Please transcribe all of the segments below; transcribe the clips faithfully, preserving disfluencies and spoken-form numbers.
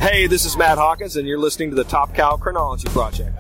Hey, this is Matt Hawkins, and you're listening to the Top Cow Chronology Project.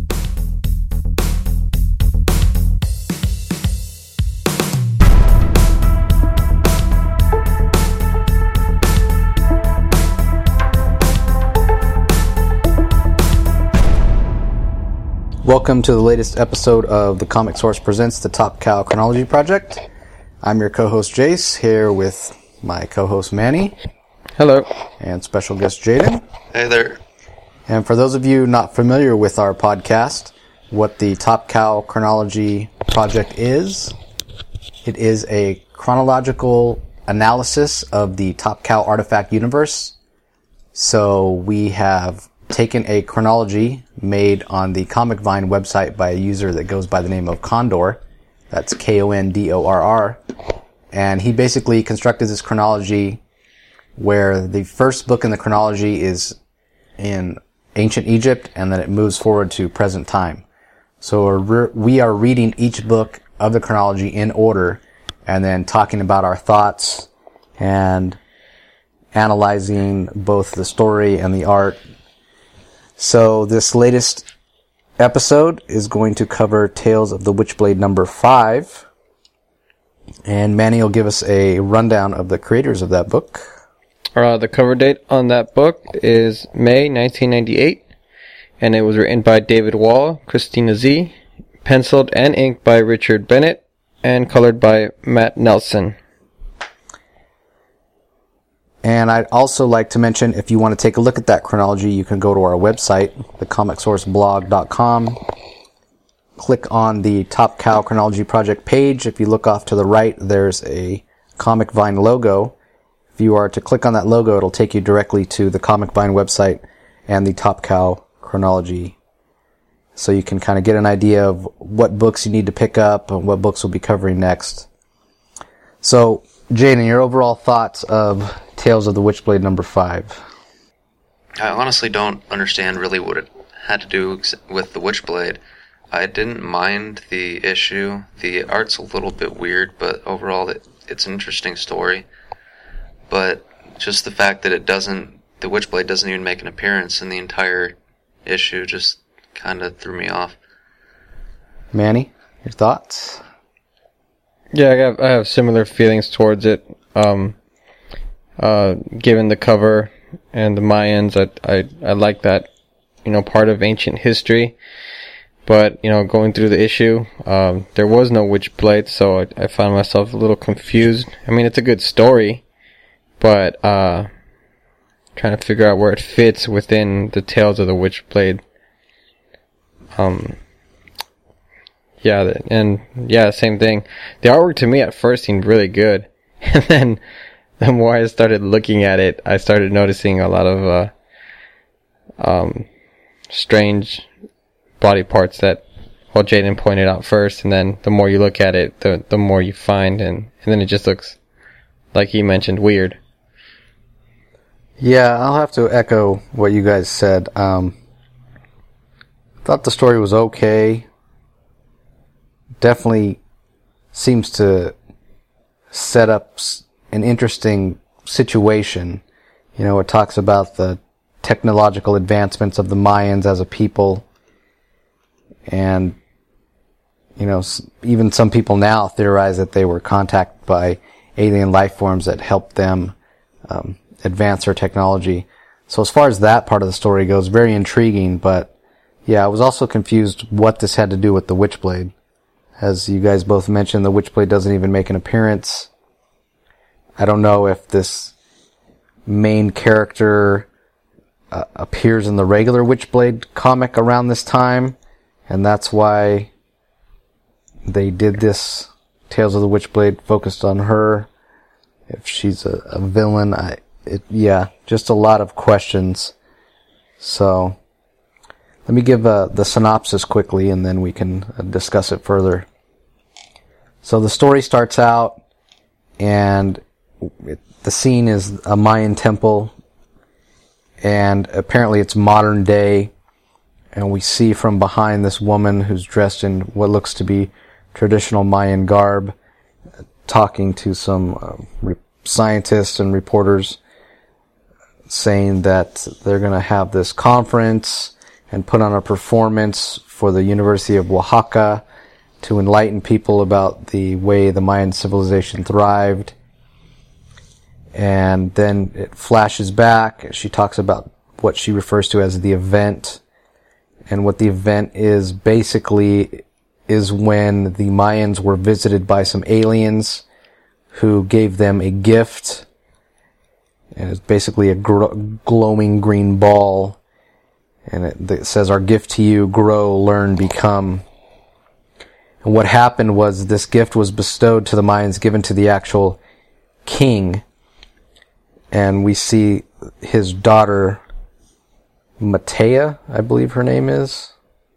Welcome to the latest episode of the Comic Source Presents the Top Cow Chronology Project. I'm your co-host Jace, here with my co-host Manny. Hello. And special guest Jaden. Hey there. And for those of you not familiar with our podcast, what the Top Cow Chronology Project is, it is a chronological analysis of the Top Cow artifact universe. So we have taken a chronology made on the Comic Vine website by a user that goes by the name of Condor. That's K O N D O R R. And he basically constructed this chronology where the first book in the chronology is in ancient Egypt, and then it moves forward to present time. So we're, we are reading each book of the chronology in order, and then talking about our thoughts and analyzing both the story and the art. So this latest episode is going to cover Tales of the Witchblade number five. And Manny will give us a rundown of the creators of that book. Uh, the cover date on that book is May nineteen ninety-eight. And it was written by David Wall, Christina Z, penciled and inked by Richard Bennett, and colored by Matt Nelson. And I'd also like to mention, if you want to take a look at that chronology, you can go to our website, the comic source blog dot com. Click on the Top Cow Chronology Project page. If you look off to the right, there's a Comic Vine logo. If you are to click on that logo, it'll take you directly to the Comic Vine website and the Top Cow Chronology. So you can kind of get an idea of what books you need to pick up and what books we'll be covering next. So, Jaden, your overall thoughts of Tales of the Witchblade number five? I honestly don't understand really what it had to do with the Witchblade. I didn't mind the issue. The art's a little bit weird, but overall it, it's an interesting story. But just the fact that it doesn't, the Witchblade doesn't even make an appearance in the entire issue just kind of threw me off. Manny, your thoughts? Yeah, I have, I have similar feelings towards it. Um, uh, given the cover and the Mayans, I, I, I like that, you know, part of ancient history. But, you know, going through the issue, um, there was no Witchblade, so I, I found myself a little confused. I mean, it's a good story, but, uh, trying to figure out where it fits within the Tales of the Witchblade. Um, yeah, and, yeah, same thing. The artwork to me at first seemed really good. And then, the more I started looking at it, I started noticing a lot of, uh, um, strange body parts that, well, Jaden pointed out first, and then the more you look at it, the the more you find, and, and then it just looks, like he mentioned, weird. Yeah, I'll have to echo what you guys said. Um, thought the story was okay. Definitely seems to set up an interesting situation. You know, it talks about the technological advancements of the Mayans as a people. And, you know, even some people now theorize that they were contacted by alien life forms that helped them um, advance their technology. So as far as that part of the story goes, very intriguing. But, yeah, I was also confused what this had to do with the Witchblade. As you guys both mentioned, the Witchblade doesn't even make an appearance. I don't know if this main character uh, appears in the regular Witchblade comic around this time, and that's why they did this Tales of the Witchblade focused on her. If she's a, a villain, I, it, yeah, just a lot of questions. So, let me give uh, the synopsis quickly, and then we can uh, discuss it further. So the story starts out, and it, the scene is a Mayan temple, and apparently it's modern day. And we see from behind this woman who's dressed in what looks to be traditional Mayan garb, talking to some uh, re- scientists and reporters. saying that they're going to have this conference and put on a performance for the University of Oaxaca to enlighten people about the way the Mayan civilization thrived. And then it flashes back. She talks about what she refers to as the event. And what the event is basically is when the Mayans were visited by some aliens who gave them a gift. And it's basically a gr- glowing green ball. And it, it says, "Our gift to you, grow, learn, become." And what happened was this gift was bestowed to the Mayans, given to the actual king. And we see his daughter, Matea, I believe her name is.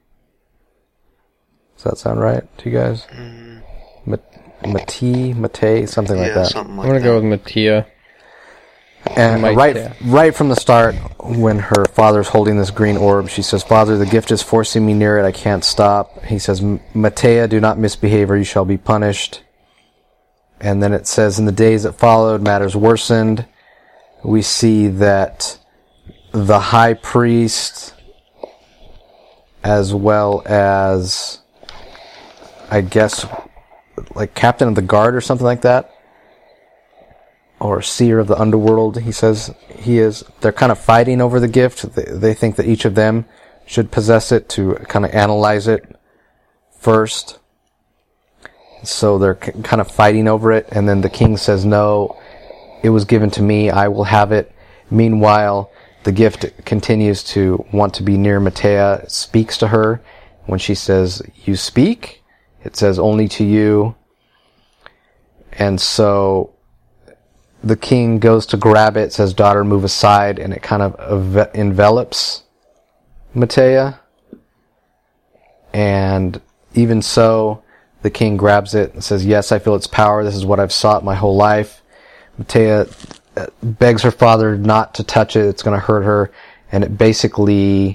Does that sound right to you guys? Mm. Matee, Matei, something yeah, like that. Something like I'm going to that. go with Matea. And Matea. right, right from the start, when her father's holding this green orb, she says, "Father, the gift is forcing me near it. I can't stop." He says, "Matea, do not misbehave or you shall be punished." And then it says, "In the days that followed, matters worsened." We see that the high priest, as well as, I guess, like captain of the guard or something like that, or seer of the underworld, he says he is, they're kind of fighting over the gift. They, they think that each of them should possess it to kind of analyze it first. So they're c- kind of fighting over it, and then the king says, "No, it was given to me, I will have it." Meanwhile, the gift continues to want to be near Matea, speaks to her. When she says, "You speak," it says, "Only to you." And so the king goes to grab it, says, "Daughter, move aside," and it kind of enve- envelops Matea. And even so, the king grabs it and says, "Yes, I feel its power. This is what I've sought my whole life." Matea begs her father not to touch it. It's going to hurt her. And it basically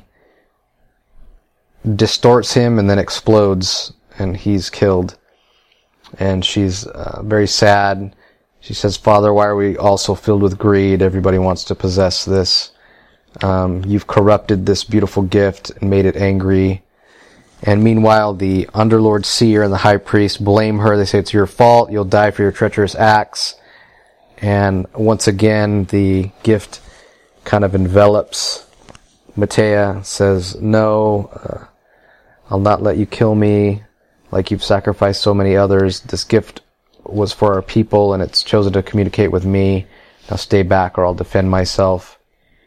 distorts him and then explodes, and he's killed. And she's uh, very sad. She says, "Father, why are we all so filled with greed? Everybody wants to possess this. Um, you've corrupted this beautiful gift and made it angry." And meanwhile, the underlord seer and the high priest blame her. They say, "It's your fault. You'll die for your treacherous acts." And once again, the gift kind of envelops Matea, says, "No, uh, I'll not let you kill me like you've sacrificed so many others. This gift was for our people, and it's chosen to communicate with me. Now stay back or I'll defend myself."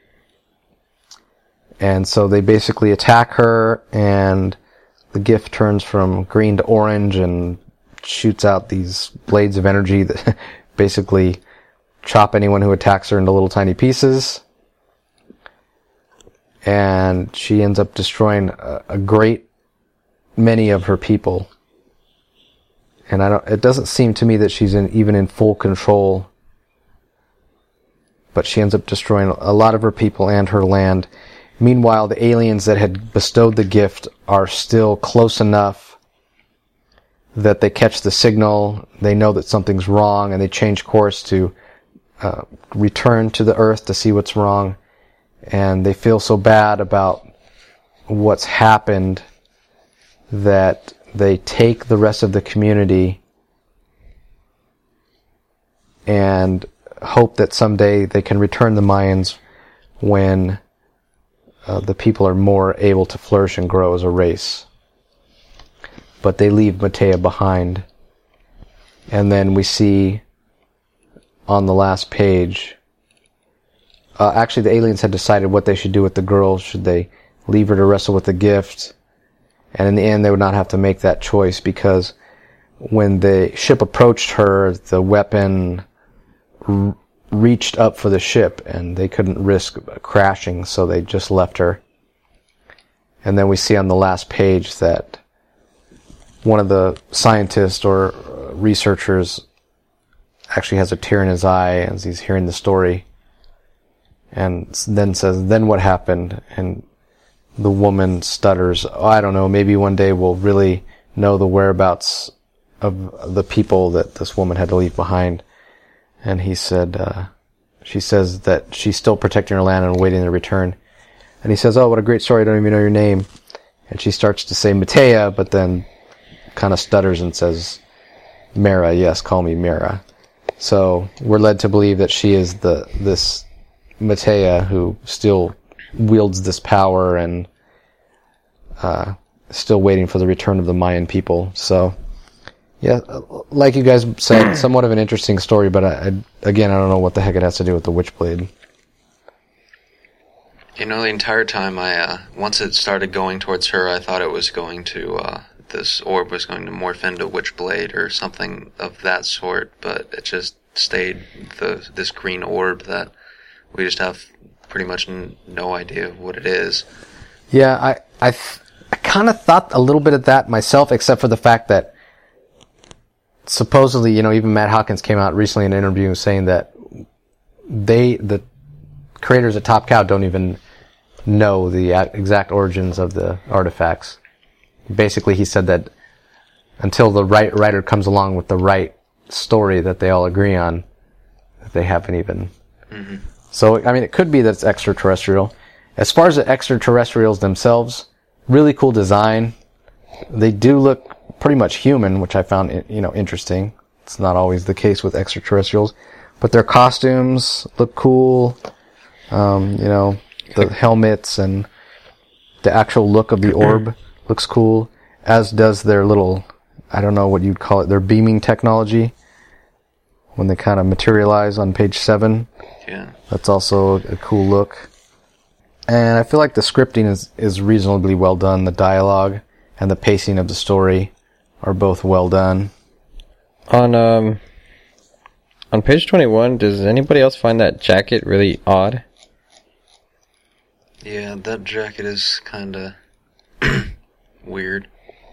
And so they basically attack her, and the gift turns from green to orange and shoots out these blades of energy that basically chop anyone who attacks her into little tiny pieces. And she ends up destroying a, a great many of her people. And I don't, it doesn't seem to me that she's in, even in full control. But she ends up destroying a lot of her people and her land. Meanwhile, the aliens that had bestowed the gift are still close enough that they catch the signal, they know that something's wrong, and they change course to uh, return to the Earth to see what's wrong. And they feel so bad about what's happened that they take the rest of the community and hope that someday they can return the Mayans when uh, the people are more able to flourish and grow as a race. But they leave Matea behind. And then we see on the last page, uh, actually the aliens had decided what they should do with the girl. Should they leave her to wrestle with the gift? And in the end, they would not have to make that choice, because when the ship approached her, the weapon r- reached up for the ship, and they couldn't risk crashing, so they just left her. And then we see on the last page that one of the scientists or researchers actually has a tear in his eye as he's hearing the story, and then says, "Then what happened?" And the woman stutters, "Oh, I don't know, maybe one day we'll really know the whereabouts of the people that this woman had to leave behind." And he said, uh, she says that she's still protecting her land and waiting to return. And he says, "Oh, what a great story! I don't even know your name." And she starts to say Matea, but then kind of stutters and says, "Mara, yes, call me Mara." So we're led to believe that she is the this Matea who still wields this power and uh, still waiting for the return of the Mayan people. So, yeah, like you guys said, somewhat of an interesting story, but I, I, again, I don't know what the heck it has to do with the Witchblade. You know, the entire time I, uh, once it started going towards her, I thought it was going to, uh, this orb was going to morph into Witchblade or something of that sort, but it just stayed the this green orb that we just have pretty much n- no idea what it is. Yeah, I I, th- I kind of thought a little bit of that myself, except for the fact that supposedly, you know, even Matt Hawkins came out recently in an interview saying that they, the creators at Top Cow, don't even know the exact origins of the artifacts. Basically, he said that until the right writer comes along with the right story that they all agree on, that they haven't even. Mm-hmm. So, I mean, it could be that it's extraterrestrial. As far as the extraterrestrials themselves, really cool design. They do look pretty much human, which I found, you know, interesting. It's not always the case with extraterrestrials, but their costumes look cool. Um, you know, the helmets and the actual look of the orb looks cool, as does their little, I don't know what you'd call it, their beaming technology when they kind of materialize on page seven. Yeah. That's also a cool look. And I feel like the scripting is, is reasonably well done. The dialogue and the pacing of the story are both well done. On um on page twenty-one, does anybody else find that jacket really odd? Yeah, that jacket is kind of weird.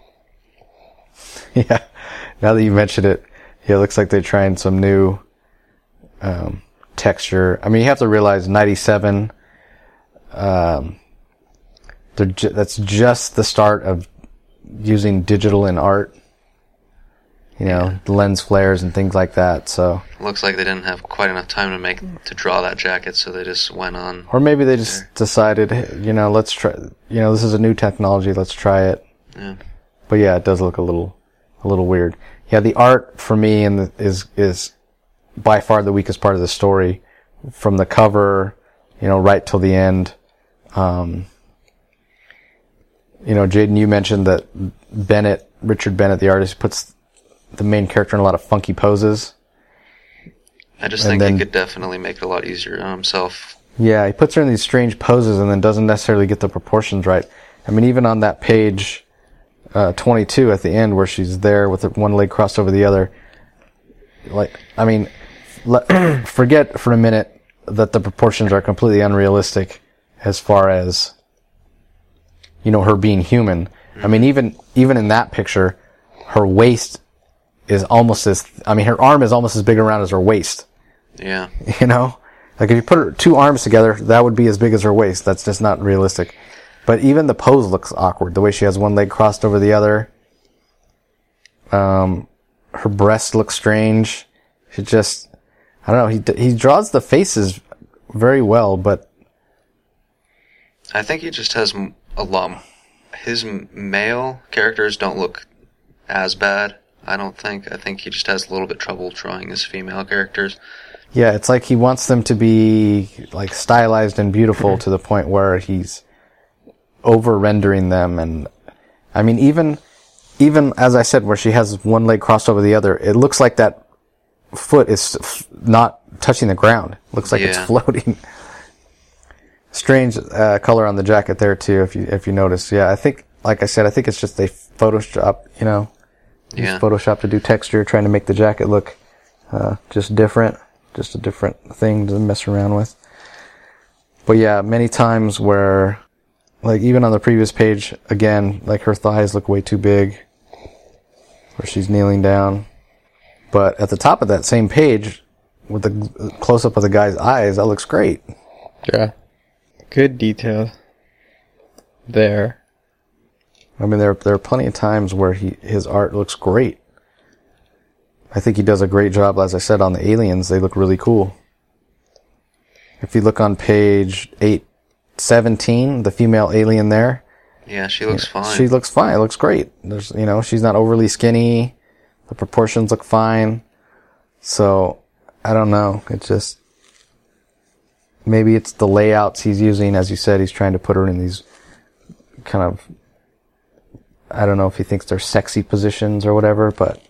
Yeah, now that you mention it, yeah, it looks like they're trying some new um, texture. I mean, you have to realize ninety-seven, um, they're ju- that's just the start of using digital in art. You know, yeah. The lens flares and things like that, so... Looks like they didn't have quite enough time to make to draw that jacket, so they just went on. Or maybe they just there. decided, hey, you know, let's try... You know, this is a new technology, let's try it. Yeah. But yeah, it does look a little a little weird. Yeah, the art, for me, in the, is is by far the weakest part of the story. From the cover, you know, right till the end. Um, you know, Jaden, you mentioned that Bennett, Richard Bennett, the artist, puts the main character in a lot of funky poses. I just and think then, he could definitely make it a lot easier on himself. Yeah, he puts her in these strange poses and then doesn't necessarily get the proportions right. I mean, even on that page uh, twenty-two at the end where she's there with one leg crossed over the other, like, I mean, let, forget for a minute that the proportions are completely unrealistic as far as, you know, her being human. Mm-hmm. I mean, even even in that picture, her waist is almost as, I mean, her arm is almost as big around as her waist. Yeah. You know? Like, if you put her two arms together, that would be as big as her waist. That's just not realistic. But even the pose looks awkward. The way she has one leg crossed over the other. Um, her breast looks strange. She just, I don't know, he he draws the faces very well, but... I think he just has a lot, his male characters don't look as bad. I don't think. I think he just has a little bit trouble drawing his female characters. Yeah, it's like he wants them to be like stylized and beautiful to the point where he's over-rendering them. And I mean, even even as I said, where she has one leg crossed over the other, it looks like that foot is not touching the ground. It looks like yeah. it's floating. Strange uh, color on the jacket there too, if you if you notice. Yeah, I think, like I said, I think it's just they Photoshop, you know. Yeah. Use Photoshop to do texture, trying to make the jacket look uh, just different, just a different thing to mess around with. But yeah, many times where, like even on the previous page, again, like her thighs look way too big, where she's kneeling down. But at the top of that same page, with the close-up of the guy's eyes, that looks great. Yeah. Good detail there. I mean, there there are plenty of times where he his art looks great. I think he does a great job, as I said, on the aliens. They look really cool. If you look on page eight seventeen, the female alien there. Yeah, she looks fine. She looks fine. It looks great. There's, you know, she's not overly skinny. The proportions look fine. So, I don't know. It just, maybe it's the layouts he's using. As you said, he's trying to put her in these kind of, I don't know if he thinks they're sexy positions or whatever, but.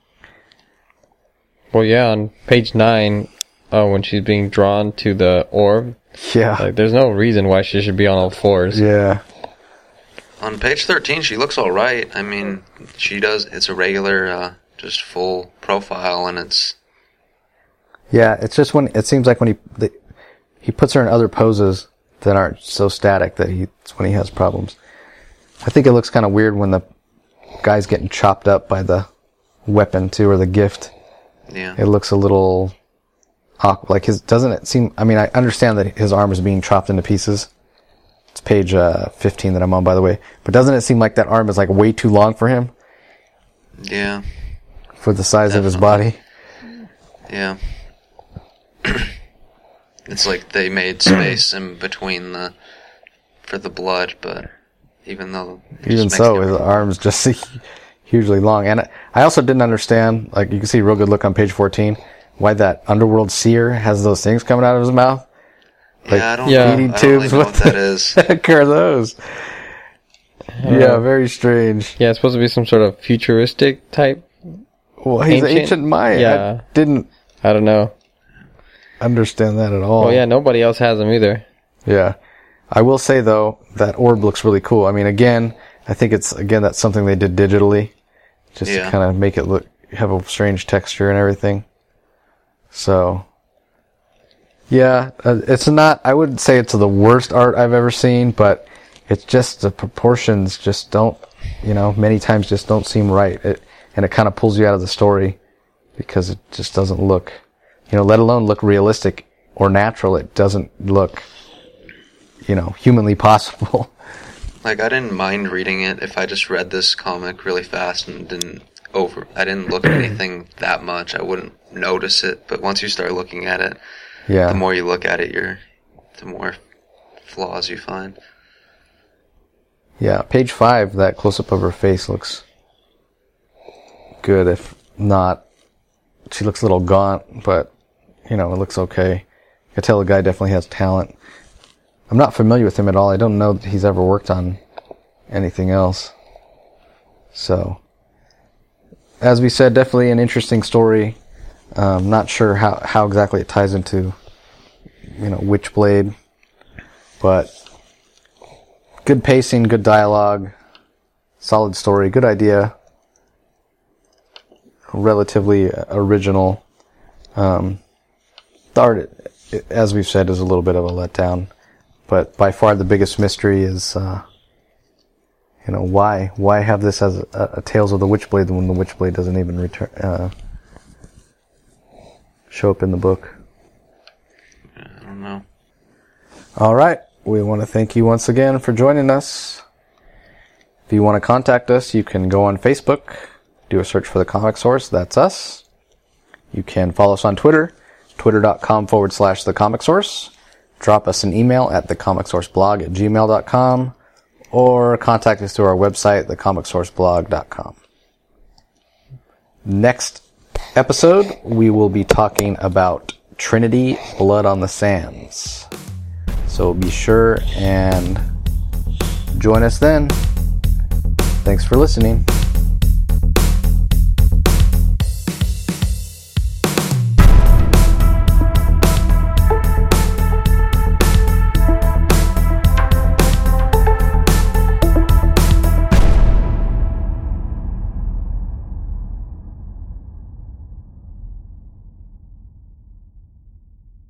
Well, yeah, on page nine, uh, when she's being drawn to the orb, Yeah. like, there's no reason why she should be on all fours. Yeah. On page thirteen, she looks all right. I mean, she does. It's a regular, uh, just full profile, and it's. Yeah, it's just when it seems like when he the, he puts her in other poses that aren't so static that he it's when he has problems. I think it looks kind of weird when the guy's getting chopped up by the weapon too, or the gift. Yeah. It looks a little awkward. Like his doesn't it seem? I mean, I understand that his arm is being chopped into pieces. It's page uh, fifteen that I'm on, by the way. But doesn't it seem like that arm is like way too long for him? Yeah. For the size Definitely. of his body. Yeah. It's like they made space in between the for the blood, but even though it Even just so, makes his it- arm's just hugely long. And I also didn't understand, like you can see a real good look on page fourteen, why that underworld seer has those things coming out of his mouth. Like yeah, I don't yeah. know. feeding I don't really tubes. know What what that is. the heck are those? Yeah, very strange. Yeah, it's supposed to be some sort of futuristic type. Well, he's Ancient? ancient Maya. Yeah. I didn't I don't know. understand that at all. Oh, yeah, nobody else has them either. Yeah. I will say, though, that orb looks really cool. I mean, again, I think it's, again, that's something they did digitally. Just Yeah. to kind of make it look, have a strange texture and everything. So, yeah, uh, it's not, I wouldn't say it's the worst art I've ever seen, but it's just, the proportions just don't, you know, many times just don't seem right. It, and it kind of pulls you out of the story because it just doesn't look, you know, let alone look realistic or natural. It doesn't look, you know, humanly possible. Like, I didn't mind reading it if I just read this comic really fast and didn't over. I didn't look at anything that much. I wouldn't notice it. But once you start looking at it, Yeah. the more you look at it, you're the more flaws you find. Yeah, page five, that close-up of her face looks good, if not, she looks a little gaunt, but, you know, it looks okay. I can tell the guy definitely has talent. I'm not familiar with him at all. I don't know that he's ever worked on anything else. So, as we said, definitely an interesting story. Um, not sure how, how exactly it ties into, you know, Witchblade, but good pacing, good dialogue, solid story, good idea, relatively original. Um, the art, as we've said, is a little bit of a letdown, but by far the biggest mystery is, uh, you know, why why have this as a, a Tales of the Witchblade when the Witchblade doesn't even return uh, show up in the book? I don't know. All right. We want to thank you once again for joining us. If you want to contact us, you can go on Facebook, do a search for The Comic Source. That's us. You can follow us on Twitter, twitter.com forward slash The Comic Source. Drop us an email at thecomicsourceblog at gmail dot com, or contact us through our website, the comic source blog dot com. Next episode, we will be talking about Trinity Blood on the Sands. So be sure and join us then. Thanks for listening.